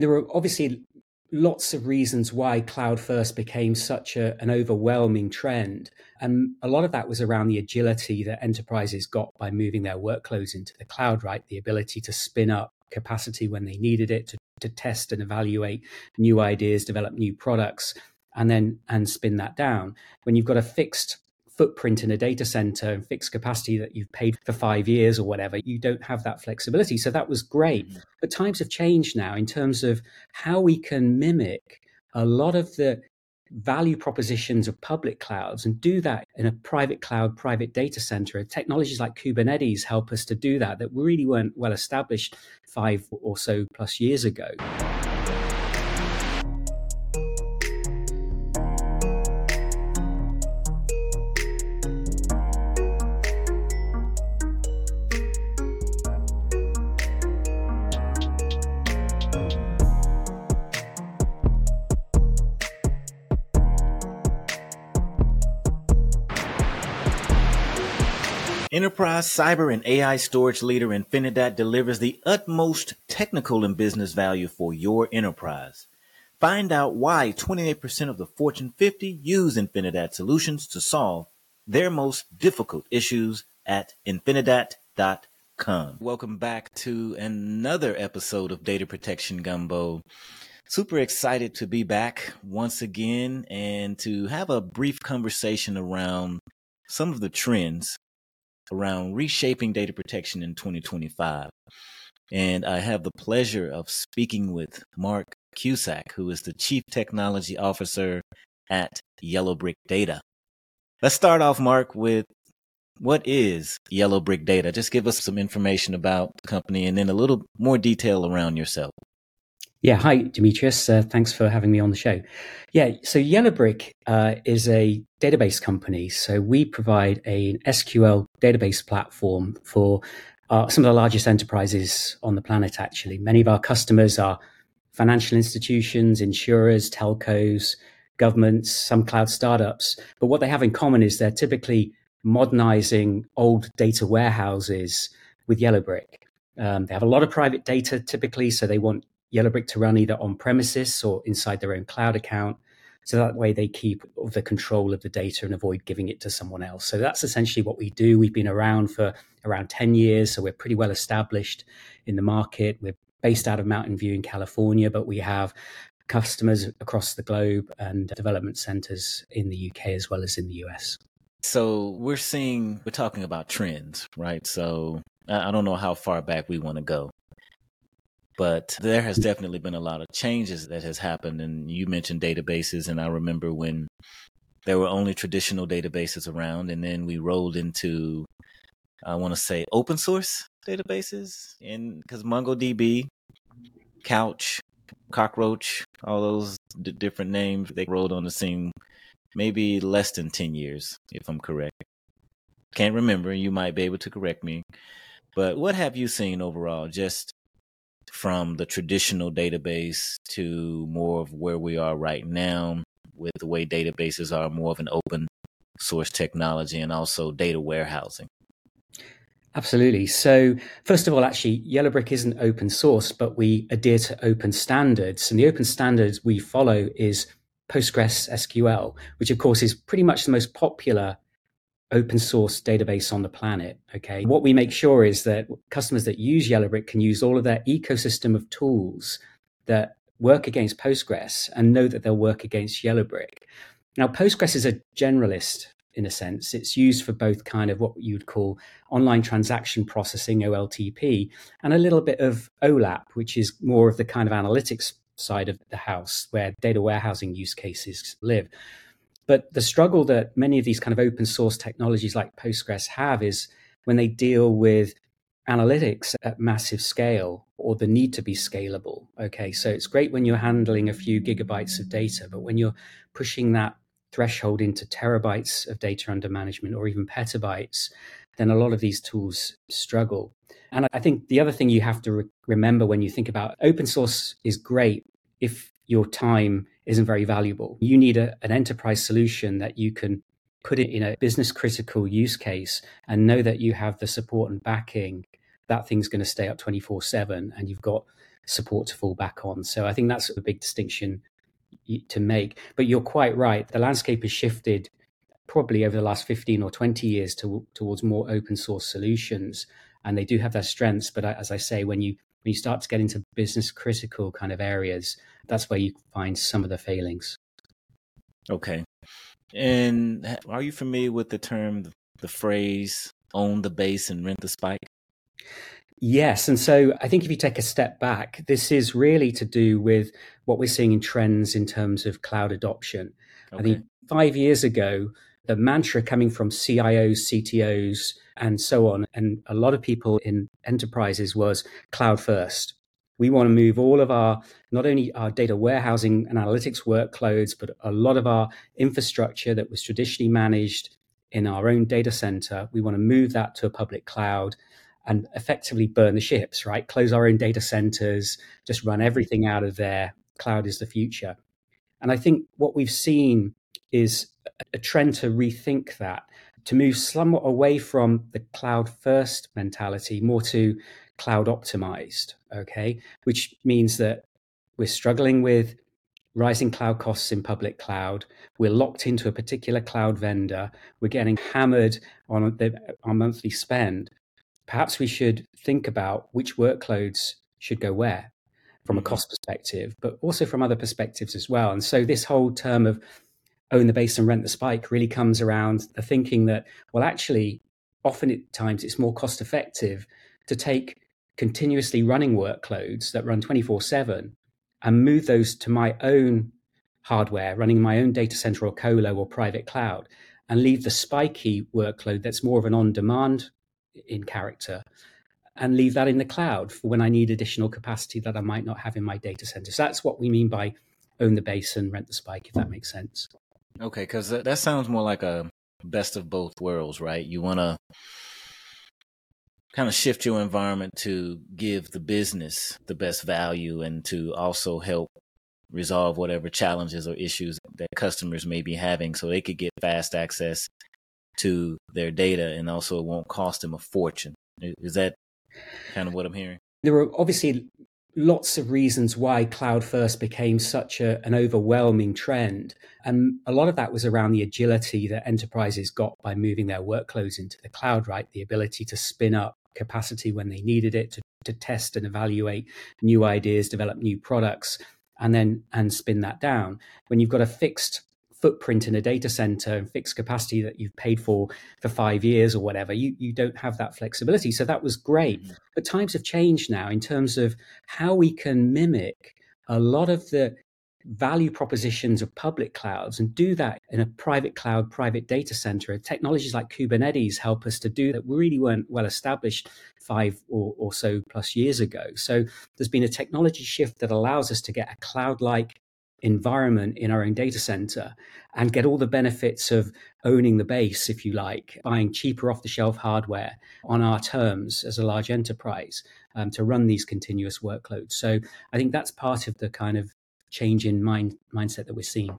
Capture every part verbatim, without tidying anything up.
There were obviously lots of reasons why cloud first became such a, an overwhelming trend. And a lot of that was around the agility that enterprises got by moving their workloads into the cloud, right? The ability to spin up capacity when they needed it, to, to test and evaluate new ideas, develop new products, and then and spin that down. When you've got a fixed footprint in a data center and fixed capacity that you've paid for five years or whatever, you don't have that flexibility. So that was great. Mm-hmm. But times have changed now in terms of how we can mimic a lot of the value propositions of public clouds and do that in a private cloud, private data center. Technologies like Kubernetes help us to do that, that really weren't well established five or so plus years ago. Enterprise cyber and A I storage leader Infinidat delivers the utmost technical and business value for your enterprise. Find out why twenty-eight percent of the Fortune fifty use Infinidat solutions to solve their most difficult issues at infinidat dot com. Welcome back to another episode of Data Protection Gumbo. Super excited to be back once again and to have a brief conversation around some of the trends around reshaping data protection in twenty twenty-five. And I have the pleasure of speaking with Mark Cusack, who is the Chief Technology Officer at Yellowbrick Data. Let's start off, Mark, with what is Yellowbrick Data? Just give us some information about the company and then a little more detail around yourself. Yeah, hi, Demetrius. Uh, thanks for having me on the show. Yeah, so Yellowbrick uh, is a database company. So we provide an S Q L database platform for uh, some of the largest enterprises on the planet, actually. Many of our customers are financial institutions, insurers, telcos, governments, some cloud startups. But what they have in common is they're typically modernizing old data warehouses with Yellowbrick. Um, they have a lot of private data typically, so they want Yellowbrick to run either on premises or inside their own cloud account. So that way they keep the control of the data and avoid giving it to someone else. So that's essentially what we do. We've been around for around ten years, so we're pretty well established in the market. We're based out of Mountain View in California, but we have customers across the globe and development centers in the U K as well as in the U S. So we're seeing, we're talking about trends, right? So I don't know how far back we want to go. But there has definitely been a lot of changes that has happened. And you mentioned databases. And I remember when there were only traditional databases around. And then we rolled into, I want to say, open source databases. And because MongoDB, Couch, Cockroach, all those d- different names, they rolled on the scene maybe less than ten years, if I'm correct. Can't remember. You might be able to correct me. But what have you seen overall, just from the traditional database to more of where we are right now with the way databases are more of an open source technology and also data warehousing? Absolutely. So first of all, actually, Yellowbrick isn't open source, but we adhere to open standards. And the open standards we follow is Postgres S Q L, which of course is pretty much the most popular open source database on the planet. Okay. What we make sure is that customers that use Yellowbrick can use all of their ecosystem of tools that work against Postgres and know that they'll work against Yellowbrick. Now, Postgres is a generalist in a sense. It's used for both kind of what you'd call online transaction processing, O L T P, and a little bit of OLAP, which is more of the kind of analytics side of the house where data warehousing use cases live. But the struggle that many of these kind of open source technologies like Postgres have is when they deal with analytics at massive scale or the need to be scalable. Okay, so it's great when you're handling a few gigabytes of data, but when you're pushing that threshold into terabytes of data under management or even petabytes, then a lot of these tools struggle. And I think the other thing you have to re- remember when you think about open source is great if your time isn't very valuable. You need a, an enterprise solution that you can put it in a business critical use case and know that you have the support and backing. That thing's going to stay up twenty-four seven and you've got support to fall back on. So I think that's a big distinction to make. But you're quite right. The landscape has shifted probably over the last fifteen or twenty years to, towards more open source solutions. And they do have their strengths. But as I say, when you when you start to get into business critical kind of areas, that's where you find some of the failings. Okay. And are you familiar with the term, the phrase, own the base and rent the spike? Yes. And so I think if you take a step back, this is really to do with what we're seeing in trends in terms of cloud adoption. Okay. I think five years ago, the mantra coming from C I Os, C T Os, and so on, and a lot of people in enterprises was cloud first. We want to move all of our, not only our data warehousing and analytics workloads, but a lot of our infrastructure that was traditionally managed in our own data center. We want to move that to a public cloud and effectively burn the ships, right? Close our own data centers, just run everything out of there. Cloud is the future. And I think what we've seen is a trend to rethink that, to move somewhat away from the cloud first mentality, more to cloud optimized, okay? Which means that we're struggling with rising cloud costs in public cloud. We're locked into a particular cloud vendor. We're getting hammered on the, our monthly spend. Perhaps we should think about which workloads should go where from a cost perspective, but also from other perspectives as well. And so this whole term of own the base and rent the spike really comes around the thinking that, well, actually, often at times it's more cost effective to take continuously running workloads that run twenty-four seven and move those to my own hardware, running my own data center or colo or private cloud, and leave the spiky workload that's more of an on-demand in character, and leave that in the cloud for when I need additional capacity that I might not have in my data center. So that's what we mean by own the base and rent the spike, if that makes sense. Okay, because that sounds more like a best of both worlds, right? You want to kind of shift your environment to give the business the best value and to also help resolve whatever challenges or issues that customers may be having so they could get fast access to their data, and also it won't cost them a fortune. Is that kind of what I'm hearing? There are obviously lots of reasons why cloud first became such a, an overwhelming trend. And a lot of that was around the agility that enterprises got by moving their workloads into the cloud, right? The ability to spin up capacity when they needed it, to, to test and evaluate new ideas, develop new products, and then and spin that down. When you've got a fixed footprint in a data center and fixed capacity that you've paid for for five years or whatever, you, you don't have that flexibility. So that was great. Mm-hmm. But times have changed now in terms of how we can mimic a lot of the value propositions of public clouds and do that in a private cloud, private data center. Technologies like Kubernetes help us to do that really weren't well established five or, or so plus years ago. So there's been a technology shift that allows us to get a cloud-like environment in our own data center and get all the benefits of owning the base, if you like, buying cheaper off-the-shelf hardware on our terms as a large enterprise um, to run these continuous workloads. So I think that's part of the kind of change in mind mindset that we're seeing.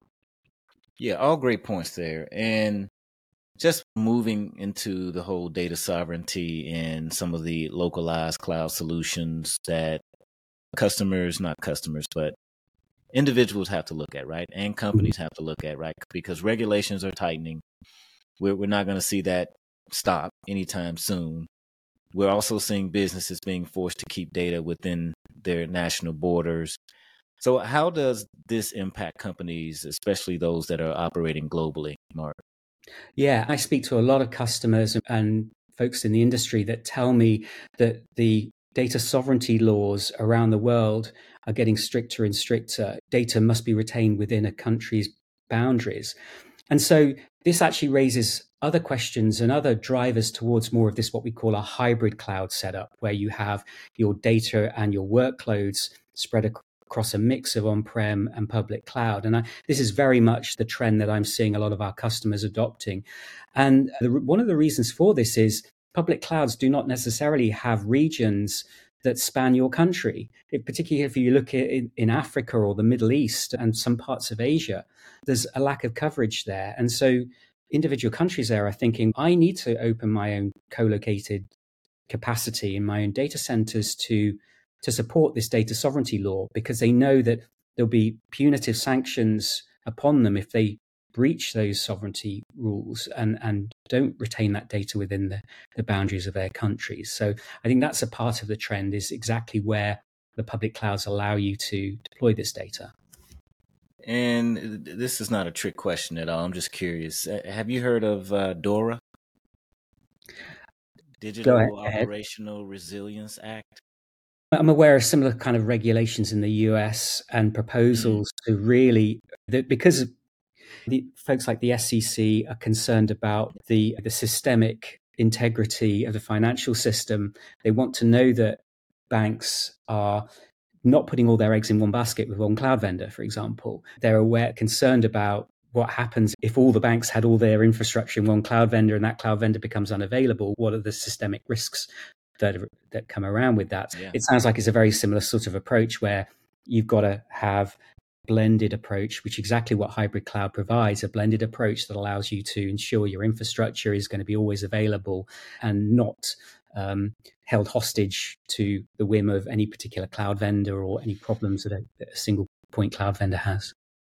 Yeah, all great points there. And just moving into the whole data sovereignty and some of the localized cloud solutions that customers, not customers, but individuals have to look at, right? And companies have to look at, right? Because regulations are tightening. We're, we're not going to see that stop anytime soon. We're also seeing businesses being forced to keep data within their national borders. So how does this impact companies, especially those that are operating globally, Mark? Yeah, I speak to a lot of customers and folks in the industry that tell me that the data sovereignty laws around the world are getting stricter and stricter. Data must be retained within a country's boundaries. And so this actually raises other questions and other drivers towards more of this, what we call a hybrid cloud setup, where you have your data and your workloads spread across across a mix of on-prem and public cloud. And I, this is very much the trend that I'm seeing a lot of our customers adopting. And the, one of the reasons for this is public clouds do not necessarily have regions that span your country. It, particularly if you look at in, in Africa or the Middle East and some parts of Asia, there's a lack of coverage there. And so individual countries there are thinking, I need to open my own co-located capacity in my own data centers to to support this data sovereignty law, because they know that there'll be punitive sanctions upon them if they breach those sovereignty rules and, and don't retain that data within the, the boundaries of their countries. So I think that's a part of the trend, is exactly where the public clouds allow you to deploy this data. And this is not a trick question at all. I'm just curious. Have you heard of uh, DORA? Digital Operational Resilience Act? I'm aware of similar kind of regulations in the U S and proposals mm. to really, because the folks like the S E C are concerned about the, the systemic integrity of the financial system. They want to know that banks are not putting all their eggs in one basket with one cloud vendor, for example. They're aware, concerned about what happens if all the banks had all their infrastructure in one cloud vendor and that cloud vendor becomes unavailable. What are the systemic risks that that come around with that? Yeah. It sounds like it's a very similar sort of approach where you've got to have blended approach, which is exactly what hybrid cloud provides, a blended approach that allows you to ensure your infrastructure is going to be always available and not um, held hostage to the whim of any particular cloud vendor or any problems that a, that a single point cloud vendor has.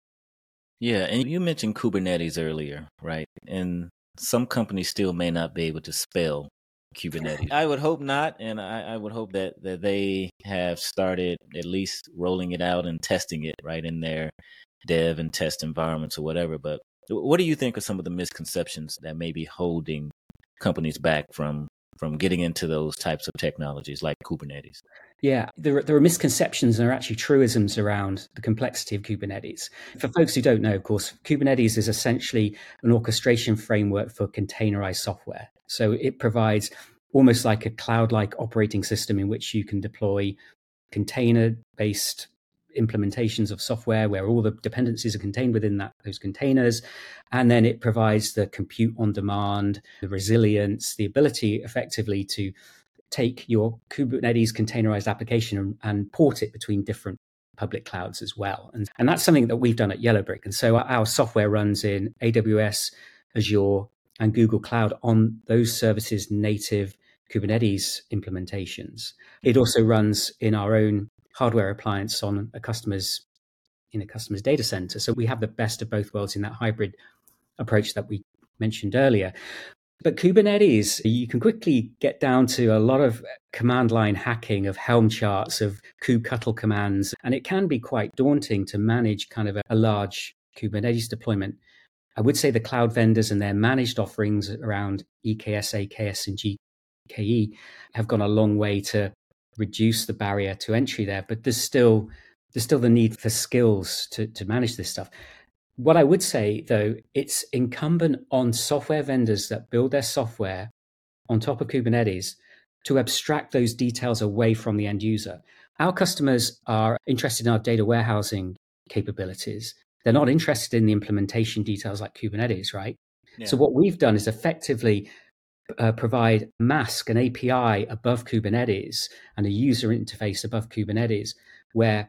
Yeah, and you mentioned Kubernetes earlier, right? And some companies still may not be able to spell Kubernetes. I would hope not, and I, I would hope that, that they have started at least rolling it out and testing it, right, in their dev and test environments or whatever. But what do you think are some of the misconceptions that may be holding companies back from from getting into those types of technologies like Kubernetes? Yeah, there are, there are misconceptions and there are actually truisms around the complexity of Kubernetes. For folks who don't know, of course, Kubernetes is essentially an orchestration framework for containerized software. So it provides almost like a cloud-like operating system in which you can deploy container-based implementations of software where all the dependencies are contained within that those containers. And then it provides the compute on demand, the resilience, the ability effectively to take your Kubernetes containerized application and, and port it between different public clouds as well. And, and that's something that we've done at Yellowbrick. And so our, our software runs in A W S, Azure, and Google Cloud on those services' native Kubernetes implementations. It also runs in our own hardware appliance on a customer's in a customer's data center. So we have the best of both worlds in that hybrid approach that we mentioned earlier. But Kubernetes, you can quickly get down to a lot of command line hacking of Helm charts, of kubectl commands, and it can be quite daunting to manage kind of a, a large Kubernetes deployment. I would say the cloud vendors and their managed offerings around E K S, A K S, and G K E have gone a long way to reduce the barrier to entry there, but there's still there's still the need for skills to, to manage this stuff. What I would say, though, it's incumbent on software vendors that build their software on top of Kubernetes to abstract those details away from the end user. Our customers are interested in our data warehousing capabilities. They're not interested in the implementation details like Kubernetes, right? Yeah. So what we've done is effectively uh, provide Mask, an A P I above Kubernetes and a user interface above Kubernetes, where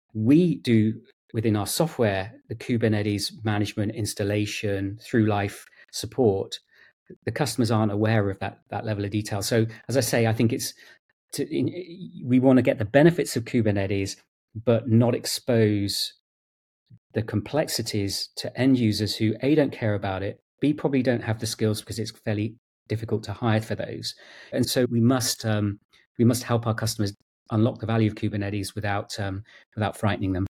we do within our software the Kubernetes management, installation, through life support. The customers aren't aware of that that level of detail. So as I say, I think it's to, in, we want to get the benefits of Kubernetes, but not expose the complexities to end users who A, don't care about it, B, probably don't have the skills because it's fairly difficult to hire for those. And so we must um, we must help our customers unlock the value of Kubernetes without um, without frightening them.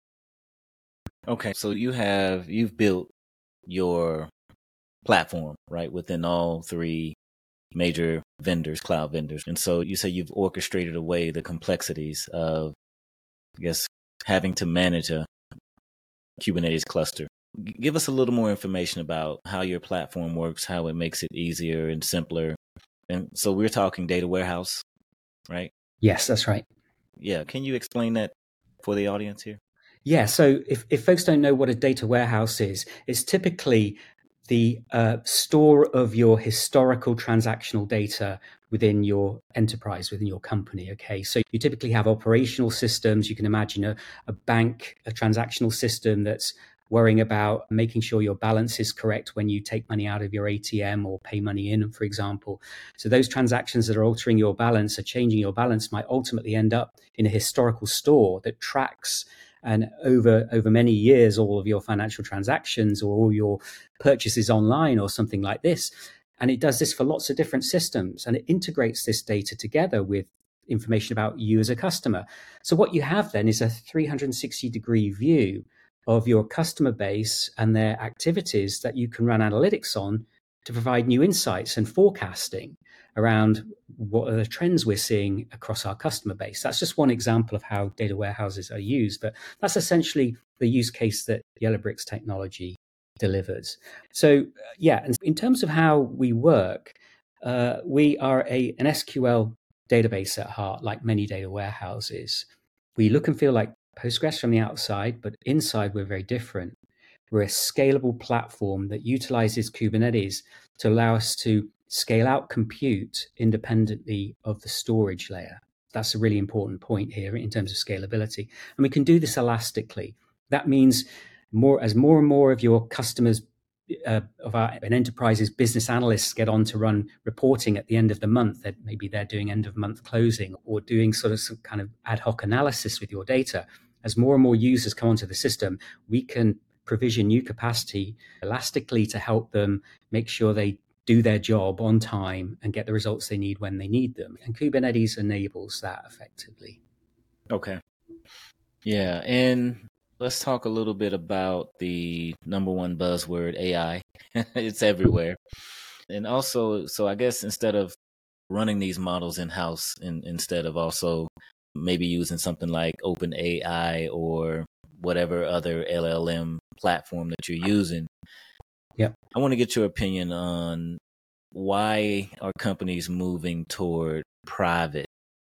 Okay, so you have you've built your platform, right, within all three major vendors, cloud vendors. And so you say you've orchestrated away the complexities of, I guess, having to manage a Kubernetes cluster. Give us a little more information about how your platform works, how it makes it easier and simpler. And so we're talking data warehouse, right? Yes, that's right. Yeah. Can you explain that for the audience here? Yeah. So if, if folks don't know what a data warehouse is, it's typically the uh, store of your historical transactional data within your enterprise, within your company. Okay. So you typically have operational systems. You can imagine a, a bank, a transactional system that's worrying about making sure your balance is correct when you take money out of your A T M or pay money in, for example. So those transactions that are altering your balance or changing your balance might ultimately end up in a historical store that tracks and over over many years all of your financial transactions or all your purchases online or something like this. And it does this for lots of different systems, and it integrates this data together with information about you as a customer. So what you have then is a three hundred sixty degree view of your customer base and their activities that you can run analytics on to provide new insights and forecasting around what are the trends we're seeing across our customer base. That's just one example of how data warehouses are used, but that's essentially the use case that Yellowbricks technology delivers. So yeah, and in terms of how we work, uh, we are a an S Q L database at heart, like many data warehouses. We look and feel like Postgres from the outside, but inside we're very different. We're a scalable platform that utilizes Kubernetes to allow us to scale out compute independently of the storage layer. That's a really important point here in terms of scalability. And we can do this elastically. That means more as more and more of your customers uh, of our an enterprise's business analysts get on to run reporting at the end of the month, that maybe they're doing end of month closing or doing sort of some kind of ad hoc analysis with your data. As more and more users come onto the system, we can provision new capacity elastically to help them make sure they do their job on time and get the results they need when they need them. And Kubernetes enables that effectively. Okay. Yeah. And let's talk a little bit about the number one buzzword, A I. It's everywhere. And also, so I guess instead of running these models in-house, in, instead of also maybe using something like OpenAI or whatever other L L M platform that you're using. Yep. I want to get your opinion on why are companies moving toward private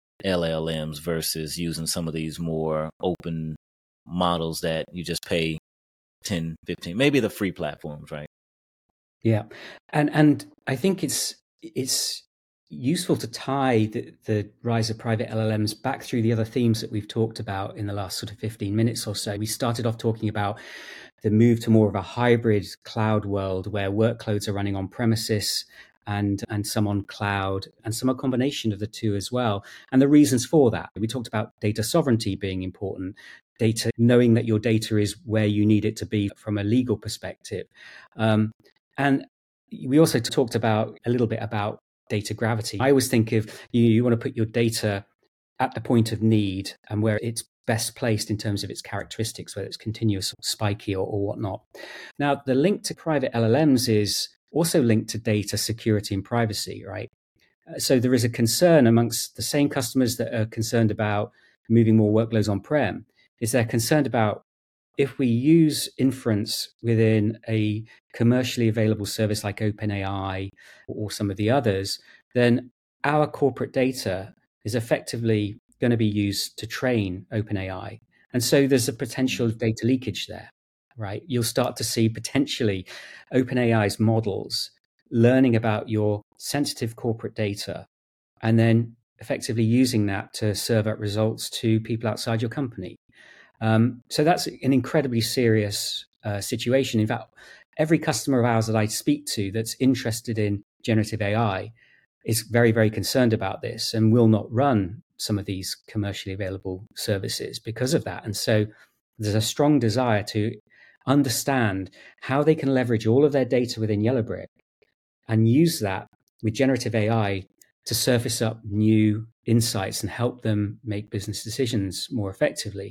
L L Ms versus using some of these more open models that you just pay ten, fifteen, maybe the free platforms, right? Yeah. And and I think it's it's useful to tie the, the rise of private L L Ms back through the other themes that we've talked about in the last sort of fifteen minutes or so. We started off talking about the move to more of a hybrid cloud world where workloads are running on premises and and some on cloud and some a combination of the two as well. And the reasons for that. We talked about data sovereignty being important, data, knowing that your data is where you need it to be from a legal perspective. Um, and we also talked about a little bit about data gravity. I always think of you, you want to put your data at the point of need and where it's best placed in terms of its characteristics, whether it's continuous, or spiky, or, or whatnot. Now, the link to private L L Ms is also linked to data security and privacy, right? So there is a concern amongst the same customers that are concerned about moving more workloads on-prem, is they're concerned about if we use inference within a commercially available service like OpenAI or some of the others, then our corporate data is effectively going to be used to train OpenAI. And so there's a potential data leakage there, right? You'll start to see potentially OpenAI's models learning about your sensitive corporate data and then effectively using that to serve up results to people outside your company. Um, so that's an incredibly serious uh, situation. In fact, every customer of ours that I speak to that's interested in generative A I is very, very concerned about this and will not run some of these commercially available services because of that. And so there's a strong desire to understand how they can leverage all of their data within Yellowbrick and use that with generative A I to surface up new insights and help them make business decisions more effectively.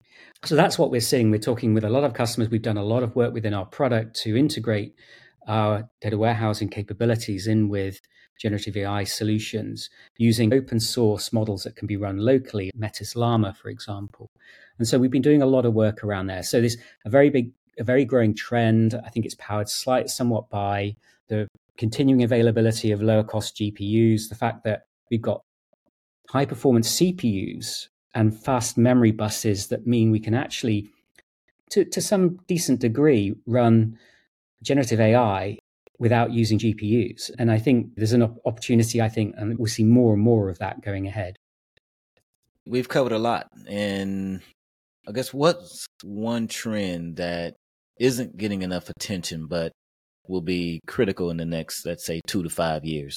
So that's what we're seeing. We're talking with a lot of customers. We've done a lot of work within our product to integrate our data warehousing capabilities in with generative A I solutions using open source models that can be run locally, Meta's Llama, for example. And so we've been doing a lot of work around there. So there's a very big, a very growing trend. I think it's powered slight, somewhat by the continuing availability of lower cost G P Us, the fact that we've got high performance C P Us and fast memory buses that mean we can actually, to, to some decent degree, run generative A I without using G P Us. And I think there's an opportunity, I think, and we'll see more and more of that going ahead. We've covered a lot. And I guess what's one trend that isn't getting enough attention, but will be critical in the next, let's say, two to five years?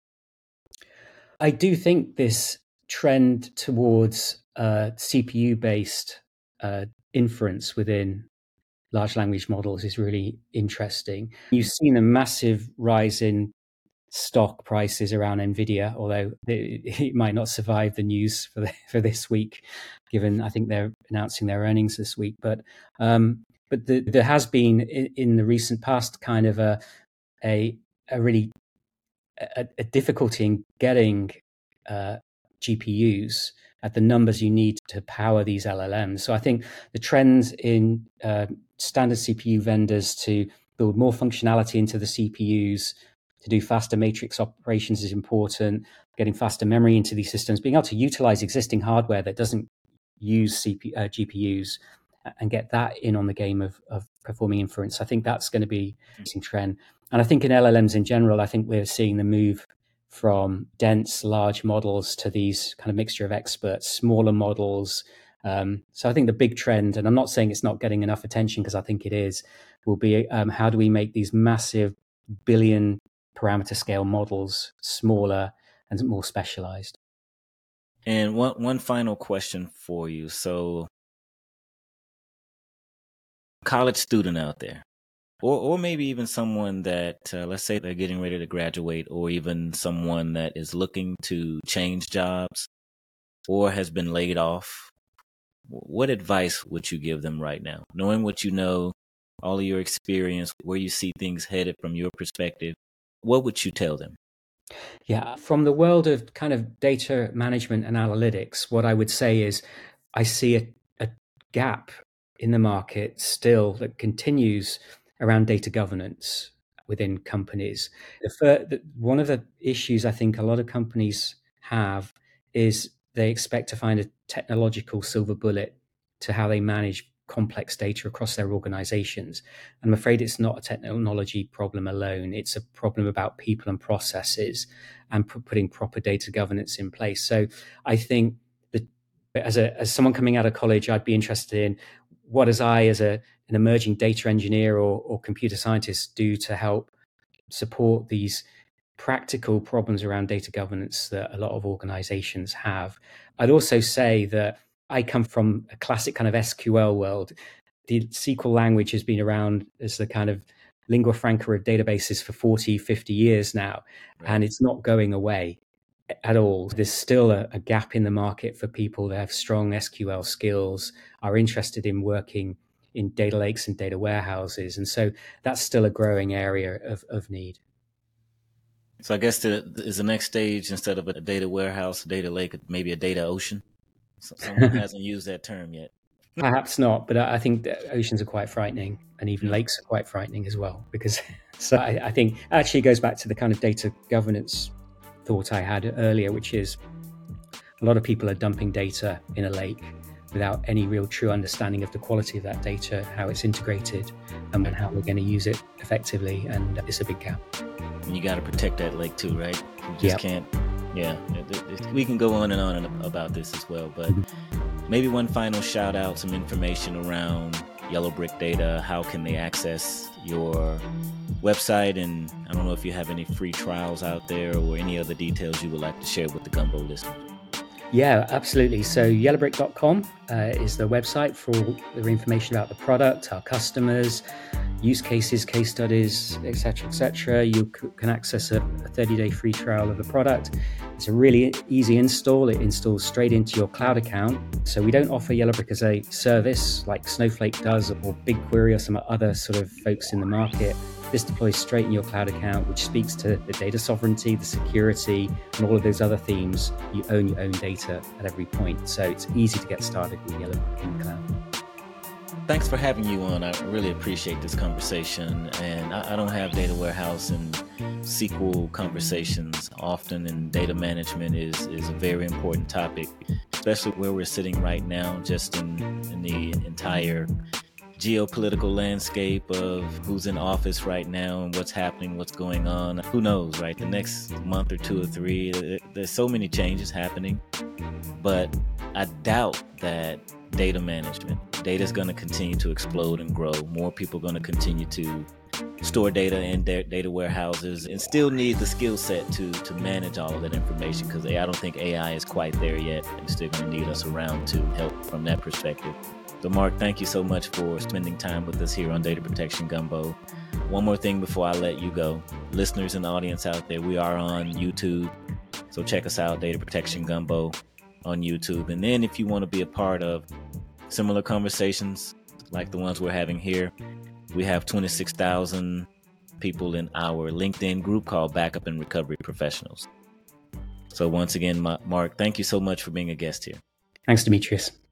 I do think this trend towards uh, C P U-based uh, inference within large language models is really interesting. You've seen a massive rise in stock prices around Nvidia, although it, it might not survive the news for the, for this week, given I think they're announcing their earnings this week. But um, but the, there has been in, in the recent past kind of a a, a really a, a difficulty in getting uh, G P Us at the numbers you need to power these L L Ms. So I think the trends in uh, standard C P U vendors to build more functionality into the C P Us, to do faster matrix operations is important, getting faster memory into these systems, being able to utilize existing hardware that doesn't use C P, uh, G P Us and get that in on the game of, of performing inference. I think that's going to be an interesting trend. And I think in L L Ms in general, I think we're seeing the move from dense, large models to these kind of mixture of experts, smaller models. Um, so I think the big trend, and I'm not saying it's not getting enough attention because I think it is, will be um, how do we make these massive billion parameter scale models smaller and more specialized? And one one final question for you. So, college student out there, or or maybe even someone that, uh, let's say they're getting ready to graduate, or even someone that is looking to change jobs or has been laid off, what advice would you give them right now? Knowing what you know, all of your experience, where you see things headed from your perspective, what would you tell them? Yeah, from the world of kind of data management and analytics, what I would say is I see a, a gap in the market still that continues around data governance within companies. The, fir- the, one of the issues I think a lot of companies have is they expect to find a technological silver bullet to how they manage complex data across their organizations. I'm afraid it's not a technology problem alone. It's a problem about people and processes and p- putting proper data governance in place. So I think that as a as someone coming out of college, I'd be interested in what does I as a an emerging data engineer or, or computer scientist do to help support these practical problems around data governance that a lot of organizations have. I'd also say that I come from a classic kind of S Q L world. The S Q L language has been around as the kind of lingua franca of databases for forty, fifty years now, Right. and it's not going away at all. There's still a, a gap in the market for people that have strong S Q L skills, are interested in working in data lakes and data warehouses. And so that's still a growing area of, of need. So I guess the, is the next stage, instead of a data warehouse, a data lake, maybe a data ocean? So someone hasn't used that term yet. Perhaps not, but I think that oceans are quite frightening, and even lakes are quite frightening as well. Because so I, I think actually it goes back to the kind of data governance thought I had earlier, which is a lot of people are dumping data in a lake without any real true understanding of the quality of that data, how it's integrated, and how we're going to use it effectively. And it's a big gap. And you got to protect that lake too, right? You just Yep. can't. Yeah, we can go on and on about this as well, but maybe one final shout out, some information around Yellowbrick Data. How can they access your website? And I don't know if you have any free trials out there or any other details you would like to share with the Gumbo listeners. Yeah, absolutely. So yellowbrick dot com uh, is the website for all the information about the product, our customers, use cases, case studies, et cetera, et cetera. You c- can access a thirty-day free trial of the product. It's a really easy install. It installs straight into your cloud account. So we don't offer Yellowbrick as a service like Snowflake does, or BigQuery or some other sort of folks in the market. This deploys straight in your cloud account, which speaks to the data sovereignty, the security, and all of those other themes. You own your own data at every point. So it's easy to get started with Yellowbrick in the cloud. Thanks for having you on. I really appreciate this conversation. And I, I don't have data warehouse and S Q L conversations often, and data management is, is a very important topic, especially where we're sitting right now, just in, in the entire geopolitical landscape of who's in office right now and what's happening, what's going on. Who knows, right? The next month or two or three, there's so many changes happening. But I doubt that data management, Data is going to continue to explode and grow. More people are going to continue to store data in their data warehouses and still need the skill set to to manage all of that information, because I don't think A I is quite there yet, and still going to need us around to help from that perspective. So Mark, thank you so much for spending time with us here on Data Protection Gumbo. One more thing before I let you go. Listeners in the audience out there, we are on YouTube, so check us out, Data Protection Gumbo on YouTube. And then if you want to be a part of similar conversations like the ones we're having here, we have twenty-six thousand people in our LinkedIn group called Backup and Recovery Professionals. So once again, Mark, thank you so much for being a guest here. Thanks, Demetrius.